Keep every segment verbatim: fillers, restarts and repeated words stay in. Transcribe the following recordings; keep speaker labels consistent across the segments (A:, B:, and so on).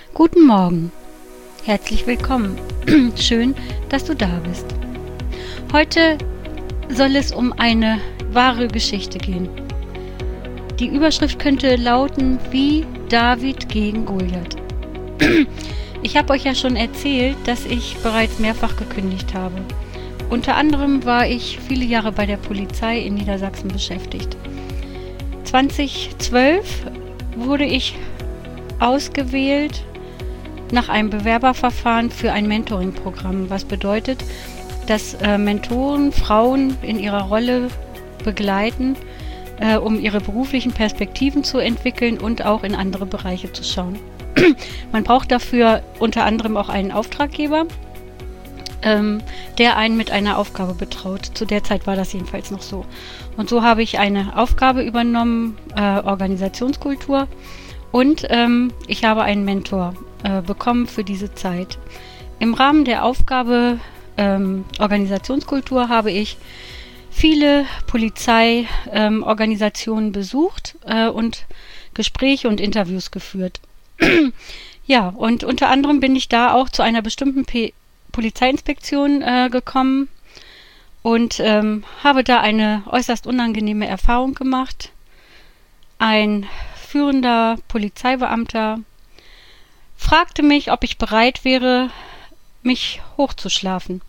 A: Guten Morgen, herzlich willkommen. Schön, dass du da bist. Heute soll es um eine wahre Geschichte gehen. Die Überschrift könnte lauten, wie David gegen Goliath. Ich habe euch ja schon erzählt, dass ich bereits mehrfach gekündigt habe. Unter anderem war ich viele Jahre bei der Polizei in Niedersachsen beschäftigt. zweitausendzwölf wurde ich ausgewählt nach einem Bewerberverfahren für ein Mentoring-Programm, was bedeutet, dass äh, Mentoren Frauen in ihrer Rolle begleiten, äh, um ihre beruflichen Perspektiven zu entwickeln und auch in andere Bereiche zu schauen. Man braucht dafür unter anderem auch einen Auftraggeber, ähm, der einen mit einer Aufgabe betraut. Zu der Zeit war das jedenfalls noch so. Und so habe ich eine Aufgabe übernommen, äh, Organisationskultur, und ähm, ich habe einen Mentor äh, bekommen für diese Zeit. Im Rahmen der Aufgabe ähm, Organisationskultur habe ich viele Polizeiorganisationen ähm, besucht äh, und Gespräche und Interviews geführt. Ja, und unter anderem bin ich da auch zu einer bestimmten P- Polizeiinspektion äh, gekommen und ähm, habe da eine äußerst unangenehme Erfahrung gemacht. Ein führender Polizeibeamter fragte mich, ob ich bereit wäre, mich hochzuschlafen.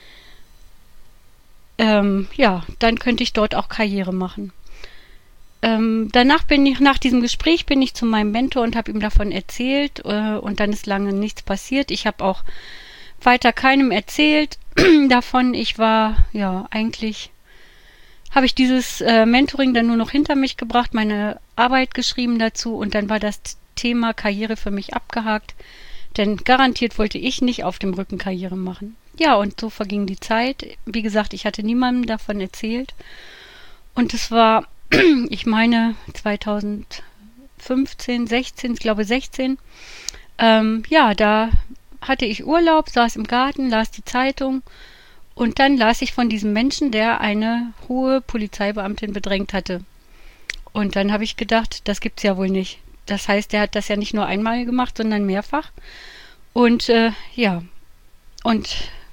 A: Ähm, ja, dann könnte ich dort auch Karriere machen. Ähm, danach bin ich, nach diesem Gespräch bin ich zu meinem Mentor und habe ihm davon erzählt äh, und dann ist lange nichts passiert. Ich habe auch weiter keinem erzählt davon. Ich war, ja, eigentlich habe ich dieses äh, Mentoring dann nur noch hinter mich gebracht, meine Arbeit geschrieben dazu und dann war das Thema Karriere für mich abgehakt, denn garantiert wollte ich nicht auf dem Rücken Karriere machen. Ja, und so verging die Zeit. Wie gesagt, ich hatte niemandem davon erzählt und es war, ich meine, zweitausendfünfzehn, sechzehn, ich glaube sechzehn, ähm, ja, da hatte ich Urlaub, saß im Garten, las die Zeitung. Und dann las ich von diesem Menschen, der eine hohe Polizeibeamtin bedrängt hatte. Und dann habe ich gedacht, das gibt's ja wohl nicht. Das heißt, der hat das ja nicht nur einmal gemacht, sondern mehrfach. Und äh, ja, und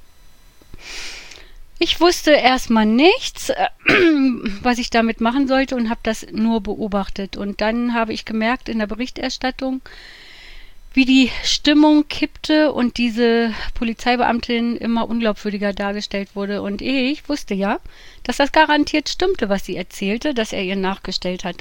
A: ich wusste erstmal nichts, äh, was ich damit machen sollte und habe das nur beobachtet. Und dann habe ich gemerkt in der Berichterstattung, wie die Stimmung kippte und diese Polizeibeamtin immer unglaubwürdiger dargestellt wurde. Und ich wusste ja, dass das garantiert stimmte, was sie erzählte, dass er ihr nachgestellt hat.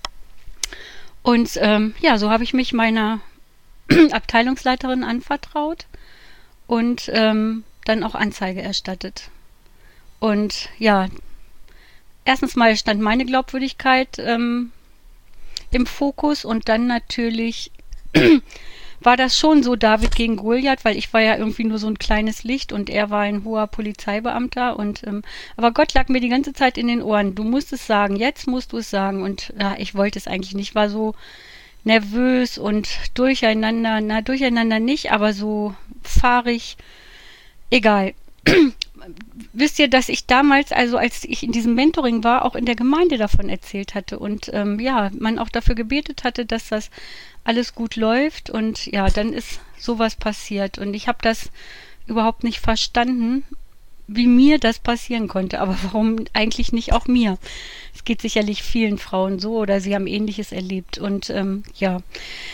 A: Und ähm, ja, so habe ich mich meiner Abteilungsleiterin anvertraut und ähm, dann auch Anzeige erstattet. Und ja, erstens mal stand meine Glaubwürdigkeit ähm, im Fokus und dann natürlich war das schon so David gegen Goliath, weil ich war ja irgendwie nur so ein kleines Licht und er war ein hoher Polizeibeamter und ähm, aber Gott lag mir die ganze Zeit in den Ohren. Du musst es sagen, jetzt musst du es sagen und ja, ich wollte es eigentlich nicht, war so nervös und durcheinander, na durcheinander nicht, aber so fahrig, egal. Wisst ihr, dass ich damals, also als ich in diesem Mentoring war, auch in der Gemeinde davon erzählt hatte und ähm, ja, man auch dafür gebetet hatte, dass das alles gut läuft und ja, dann ist sowas passiert und ich habe das überhaupt nicht verstanden, wie mir das passieren konnte, aber warum eigentlich nicht auch mir? Es geht sicherlich vielen Frauen so oder sie haben Ähnliches erlebt und ähm, ja,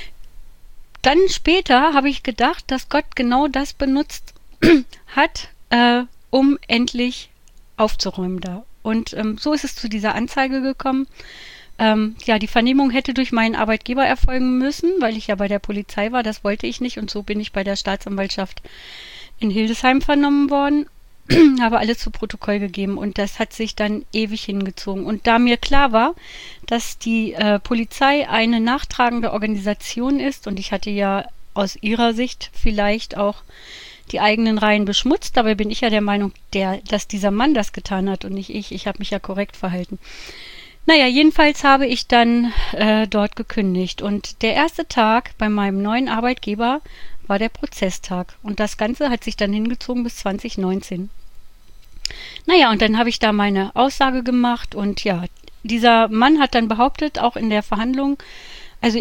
A: dann später habe ich gedacht, dass Gott genau das benutzt hat, äh, um endlich aufzuräumen da. Und ähm, so ist es zu dieser Anzeige gekommen. Ähm, ja, die Vernehmung hätte durch meinen Arbeitgeber erfolgen müssen, weil ich ja bei der Polizei war. Das wollte ich nicht und so bin ich bei der Staatsanwaltschaft in Hildesheim vernommen worden. Habe alles zu Protokoll gegeben und das hat sich dann ewig hingezogen. Und da mir klar war, dass die äh, Polizei eine nachtragende Organisation ist und ich hatte ja aus ihrer Sicht vielleicht auch die eigenen Reihen beschmutzt. Dabei bin ich ja der Meinung, der, dass dieser Mann das getan hat und nicht ich. Ich habe mich ja korrekt verhalten. Naja, jedenfalls habe ich dann äh, dort gekündigt. Und der erste Tag bei meinem neuen Arbeitgeber war der Prozesstag. Und das Ganze hat sich dann hingezogen bis zwanzig neunzehn. Naja, und dann habe ich da meine Aussage gemacht. Und ja, dieser Mann hat dann behauptet, auch in der Verhandlung, also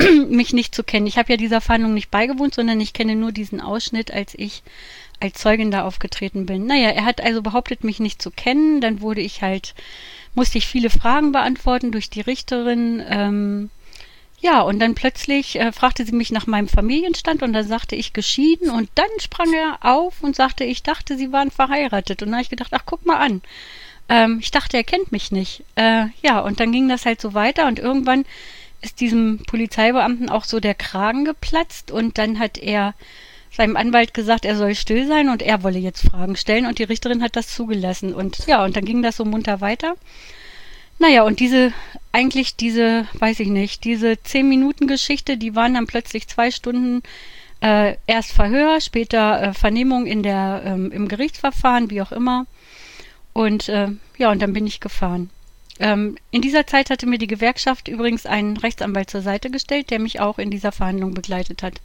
A: mich nicht zu kennen. Ich habe ja dieser Verhandlung nicht beigewohnt, sondern ich kenne nur diesen Ausschnitt, als ich als Zeugin da aufgetreten bin. Naja, er hat also behauptet, mich nicht zu kennen. Dann wurde ich halt, musste ich viele Fragen beantworten durch die Richterin. Ähm, ja, und dann plötzlich äh, fragte sie mich nach meinem Familienstand und dann sagte ich geschieden und dann sprang er auf und sagte, ich dachte, sie waren verheiratet. Und dann habe ich gedacht, ach, guck mal an. Ähm, ich dachte, er kennt mich nicht. Äh, ja, und dann ging das halt so weiter und irgendwann ist diesem Polizeibeamten auch so der Kragen geplatzt und dann hat er seinem Anwalt gesagt, er soll still sein und er wolle jetzt Fragen stellen und die Richterin hat das zugelassen und ja, und dann ging das so munter weiter. Naja, und diese, eigentlich diese, weiß ich nicht, diese zehn Minuten Geschichte, die waren dann plötzlich zwei Stunden äh, erst Verhör, später äh, Vernehmung in der, ähm, im Gerichtsverfahren, wie auch immer. Und äh, ja, und dann bin ich gefahren. Ähm, in dieser Zeit hatte mir die Gewerkschaft übrigens einen Rechtsanwalt zur Seite gestellt, der mich auch in dieser Verhandlung begleitet hat.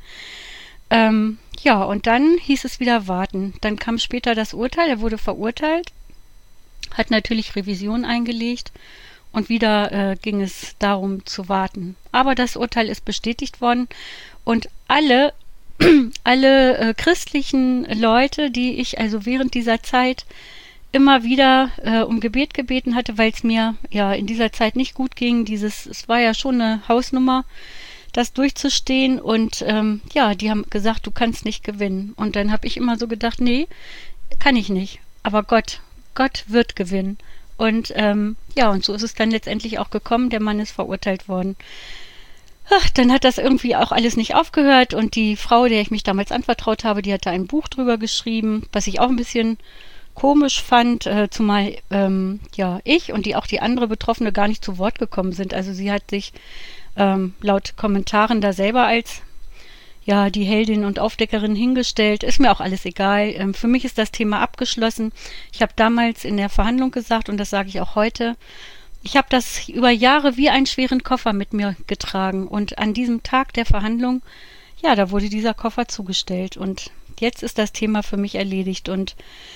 A: Ähm, ja, und dann hieß es wieder warten. Dann kam später das Urteil, er wurde verurteilt, hat natürlich Revision eingelegt und wieder äh, ging es darum zu warten. Aber das Urteil ist bestätigt worden und alle, alle äh, christlichen Leute, die ich also während dieser Zeit immer wieder äh, um Gebet gebeten hatte, weil es mir ja in dieser Zeit nicht gut ging. Dieses, es war ja schon eine Hausnummer, das durchzustehen und ähm, ja, die haben gesagt, du kannst nicht gewinnen. Und dann habe ich immer so gedacht, nee, kann ich nicht. Aber Gott, Gott wird gewinnen. Und ähm, ja, und so ist es dann letztendlich auch gekommen. Der Mann ist verurteilt worden. Ach, dann hat das irgendwie auch alles nicht aufgehört und die Frau, der ich mich damals anvertraut habe, die hatte ein Buch drüber geschrieben, was ich auch ein bisschen komisch fand, äh, zumal ähm, ja ich und die auch die andere Betroffene gar nicht zu Wort gekommen sind. Also sie hat sich ähm, laut Kommentaren da selber als ja die Heldin und Aufdeckerin hingestellt. Ist mir auch alles egal. Ähm, für mich ist das Thema abgeschlossen. Ich habe damals in der Verhandlung gesagt und das sage ich auch heute. Ich habe das über Jahre wie einen schweren Koffer mit mir getragen und an diesem Tag der Verhandlung, ja, da wurde dieser Koffer zugestellt und jetzt ist das Thema für mich erledigt und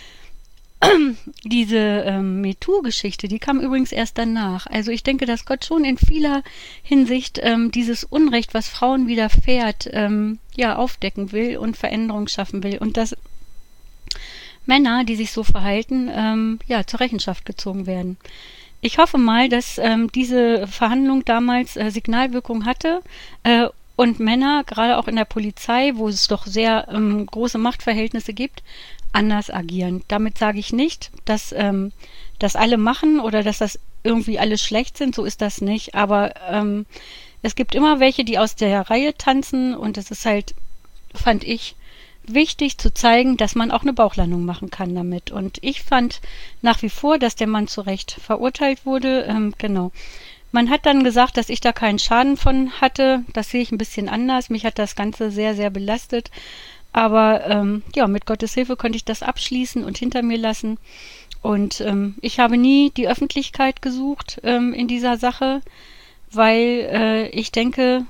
A: diese ähm, MeToo-Geschichte, die kam übrigens erst danach. Also ich denke, dass Gott schon in vieler Hinsicht ähm, dieses Unrecht, was Frauen widerfährt, ähm, ja, aufdecken will und Veränderung schaffen will. Und dass Männer, die sich so verhalten, ähm, ja, zur Rechenschaft gezogen werden. Ich hoffe mal, dass ähm, diese Verhandlung damals äh, Signalwirkung hatte äh, und Männer, gerade auch in der Polizei, wo es doch sehr ähm, große Machtverhältnisse gibt, anders agieren. Damit sage ich nicht, dass ähm, das alle machen oder dass das irgendwie alle schlecht sind, so ist das nicht. Aber ähm, es gibt immer welche, die aus der Reihe tanzen und es ist halt, fand ich, wichtig zu zeigen, dass man auch eine Bauchlandung machen kann damit. Und ich fand nach wie vor, dass der Mann zu Recht verurteilt wurde. Ähm, genau. Man hat dann gesagt, dass ich da keinen Schaden von hatte. Das sehe ich ein bisschen anders. Mich hat das Ganze sehr, sehr belastet. Aber ähm, ja, mit Gottes Hilfe konnte ich das abschließen und hinter mir lassen. Und ähm, ich habe nie die Öffentlichkeit gesucht ähm, in dieser Sache, weil äh, ich denke,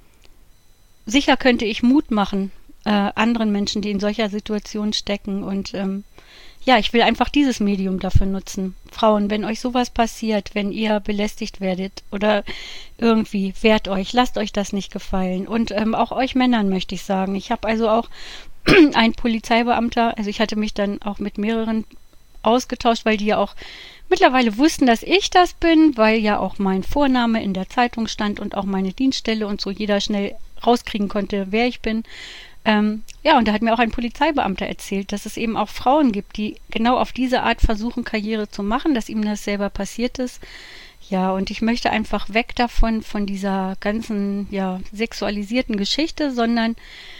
A: sicher könnte ich Mut machen äh, anderen Menschen, die in solcher Situation stecken. Und ähm, ja, ich will einfach dieses Medium dafür nutzen. Frauen, wenn euch sowas passiert, wenn ihr belästigt werdet oder irgendwie, wehrt euch, lasst euch das nicht gefallen. Und ähm, auch euch Männern möchte ich sagen. Ich habe also auch ein Polizeibeamter, also ich hatte mich dann auch mit mehreren ausgetauscht, weil die ja auch mittlerweile wussten, dass ich das bin, weil ja auch mein Vorname in der Zeitung stand und auch meine Dienststelle und so jeder schnell rauskriegen konnte, wer ich bin. Ähm, ja, und da hat mir auch ein Polizeibeamter erzählt, dass es eben auch Frauen gibt, die genau auf diese Art versuchen, Karriere zu machen, dass ihm das selber passiert ist. Ja, und ich möchte einfach weg davon, von dieser ganzen, ja, sexualisierten Geschichte, sondern,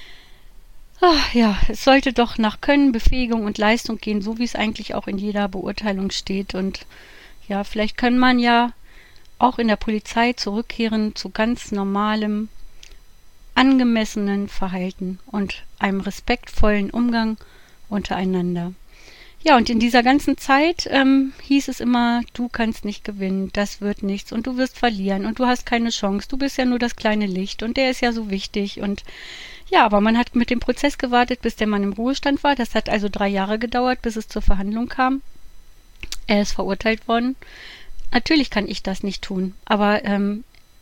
A: ach, ja, es sollte doch nach Können, Befähigung und Leistung gehen, so wie es eigentlich auch in jeder Beurteilung steht. Und ja, vielleicht kann man ja auch in der Polizei zurückkehren zu ganz normalem, angemessenen Verhalten und einem respektvollen Umgang untereinander. Ja, und in dieser ganzen Zeit ähm, hieß es immer, du kannst nicht gewinnen, das wird nichts und du wirst verlieren und du hast keine Chance, du bist ja nur das kleine Licht und der ist ja so wichtig und ja, aber man hat mit dem Prozess gewartet, bis der Mann im Ruhestand war. Das hat also drei Jahre gedauert, bis es zur Verhandlung kam. Er ist verurteilt worden. Natürlich kann ich das nicht tun, aber ähm,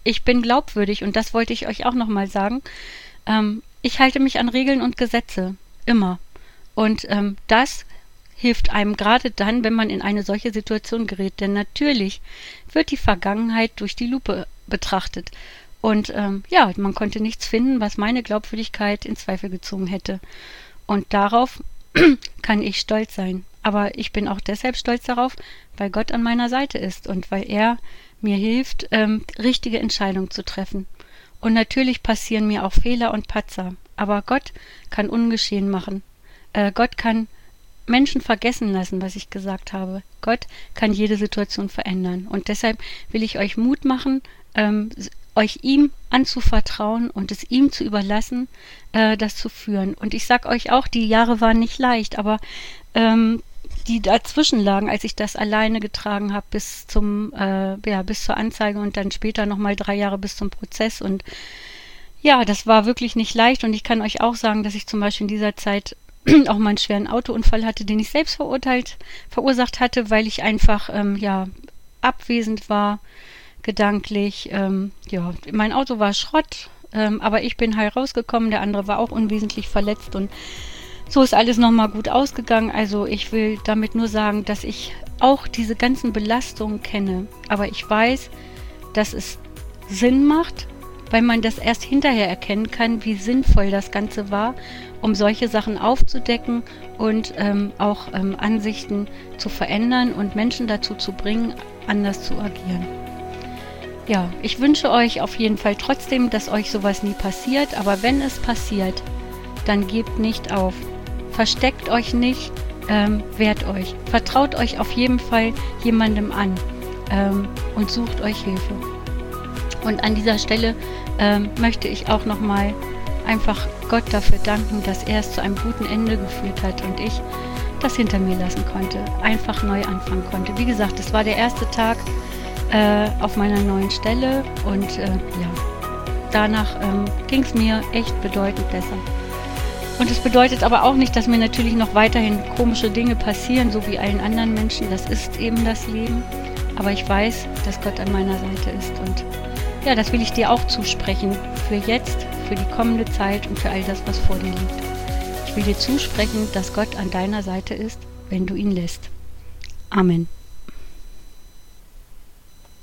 A: ich bin glaubwürdig und das wollte ich euch auch nochmal sagen. Ähm, ich halte mich an Regeln und Gesetze. Immer. Und ähm, das hilft einem gerade dann, wenn man in eine solche Situation gerät. Denn natürlich wird die Vergangenheit durch die Lupe betrachtet. Und ähm, ja, man konnte nichts finden, was meine Glaubwürdigkeit in Zweifel gezogen hätte. Und darauf kann ich stolz sein. Aber ich bin auch deshalb stolz darauf, weil Gott an meiner Seite ist und weil er mir hilft, ähm, richtige Entscheidungen zu treffen. Und natürlich passieren mir auch Fehler und Patzer. Aber Gott kann ungeschehen machen. Äh, Gott kann Menschen vergessen lassen, was ich gesagt habe. Gott kann jede Situation verändern. Und deshalb will ich euch Mut machen, ähm, euch ihm anzuvertrauen und es ihm zu überlassen, äh, das zu führen. Und ich sag euch auch, die Jahre waren nicht leicht, aber ähm, die dazwischen lagen, als ich das alleine getragen habe bis zum, äh, ja, bis zur Anzeige und dann später nochmal drei Jahre bis zum Prozess. Und ja, das war wirklich nicht leicht. Und ich kann euch auch sagen, dass ich zum Beispiel in dieser Zeit auch mal einen schweren Autounfall hatte, den ich selbst verurteilt, verursacht hatte, weil ich einfach ähm, ja abwesend war, gedanklich. Ähm, ja, mein Auto war Schrott, ähm, aber ich bin heil rausgekommen. Der andere war auch unwesentlich verletzt und so ist alles nochmal gut ausgegangen. Also ich will damit nur sagen, dass ich auch diese ganzen Belastungen kenne, aber ich weiß, dass es Sinn macht, weil man das erst hinterher erkennen kann, wie sinnvoll das Ganze war, um solche Sachen aufzudecken und ähm, auch ähm, Ansichten zu verändern und Menschen dazu zu bringen, anders zu agieren. Ja, ich wünsche euch auf jeden Fall trotzdem, dass euch sowas nie passiert, aber wenn es passiert, dann gebt nicht auf. Versteckt euch nicht, ähm, wehrt euch. Vertraut euch auf jeden Fall jemandem an ähm, und sucht euch Hilfe. Und an dieser Stelle ähm, möchte ich auch nochmal einfach Gott dafür danken, dass er es zu einem guten Ende geführt hat und ich das hinter mir lassen konnte, einfach neu anfangen konnte. Wie gesagt, es war der erste Tag äh, auf meiner neuen Stelle und äh, ja, danach ähm, ging es mir echt bedeutend besser. Und es bedeutet aber auch nicht, dass mir natürlich noch weiterhin komische Dinge passieren, so wie allen anderen Menschen. Das ist eben das Leben. Aber ich weiß, dass Gott an meiner Seite ist. Und ja, das will ich dir auch zusprechen. Für jetzt, für die kommende Zeit und für all das, was vor dir liegt. Ich will dir zusprechen, dass Gott an deiner Seite ist, wenn du ihn lässt. Amen.